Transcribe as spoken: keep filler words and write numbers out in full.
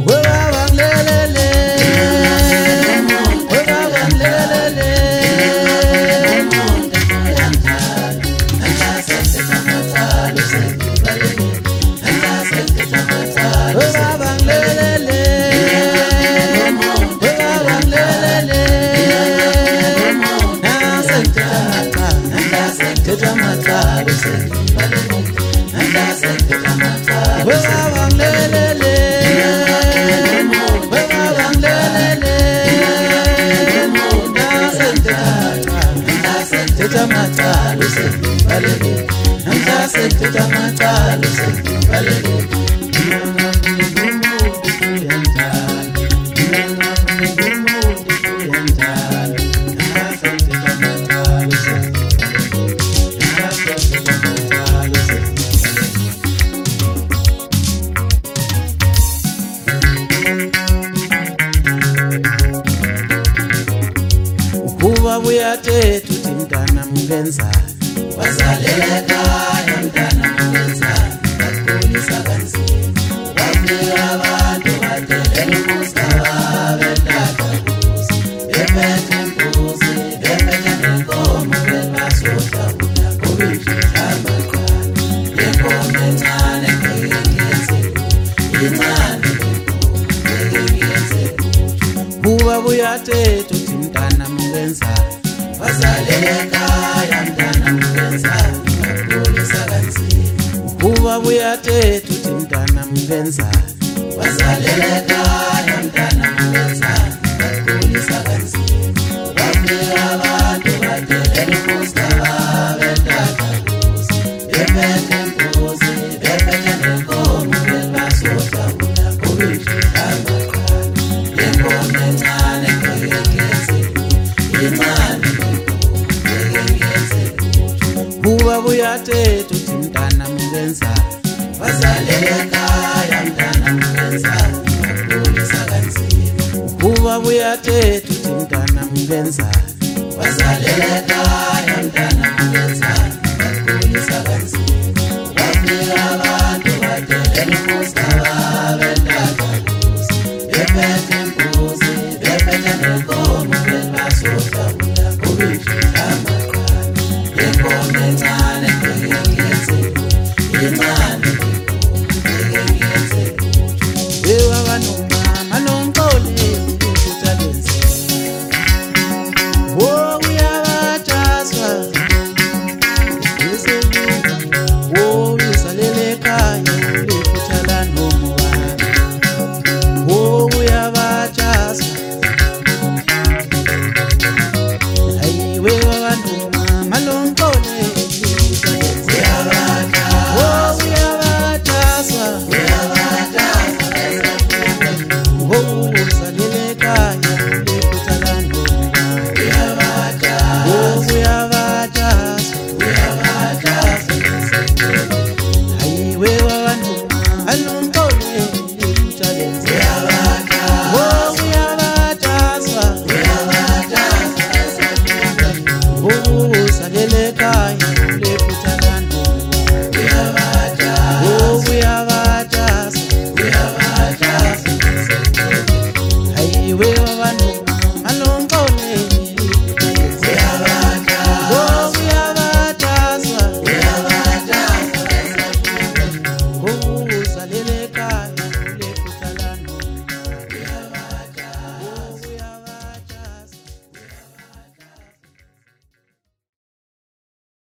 Uyate tuthi mntana mngenzani wazaleleka mntana mngenzani kakhulisa kanzima wafika abantu badelela umustawa bethatha kuze bephethe imbuzi bephethe nenkomo bebasodla ubinjisa amaqala lenkomo encane ngeyengenze incane ngeyengenze kuba uyate tuthi mntana mngenzani wazaleleka mntana mngenzani kakhulisa kanzima kuba uyate tuthi mntana mngenzani wazaleleka mntana mngenzani kakhulisa kanzima wafika abantu badelela umustawa bethatha kuze bephethe imbuzi bephethe nenkomo bebasodla ubinjisa amaqala lenkomo encane ngeyengenze incane kuba uyate tuthi mntana mngenzani wazaleleka mntana mngenzani kakhulisa kanzima kuba uyate tuthi mntana mngenzani wazaleleka mntana mngenzani kakhulisa kanzima wafika abantu badelela umustawa